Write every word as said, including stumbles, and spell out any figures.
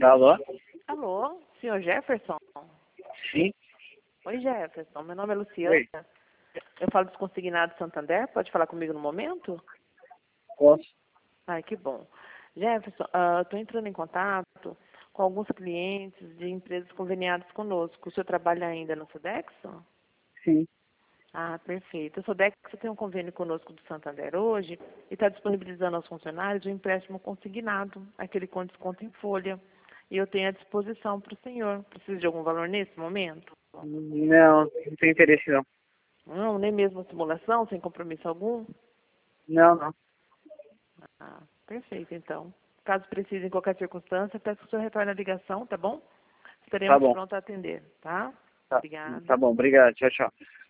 Alô? Alô, senhor Jefferson? Sim. Oi, Jefferson. Meu nome é Luciana. Oi. Eu falo dos consignados Santander. Pode falar comigo no momento? Posso? Ai, que bom. Jefferson, estou entrando em contato com alguns clientes de empresas conveniadas conosco. O senhor trabalha ainda no Sodexo? Sim. Ah, perfeito. O Sodexo tem um convênio conosco do Santander hoje e está disponibilizando aos funcionários um empréstimo consignado, aquele com desconto em folha. E eu tenho à disposição para o senhor. Precisa de algum valor nesse momento? Não, não tenho interesse não. Não, nem mesmo simulação, sem compromisso algum? Não, não. Ah, perfeito, então. Caso precise em qualquer circunstância, peço que o senhor retorne a ligação, tá bom? Tá Estaremos bom. prontos a atender, tá? Tá, Obrigada. tá bom, obrigado. Tchau, tchau.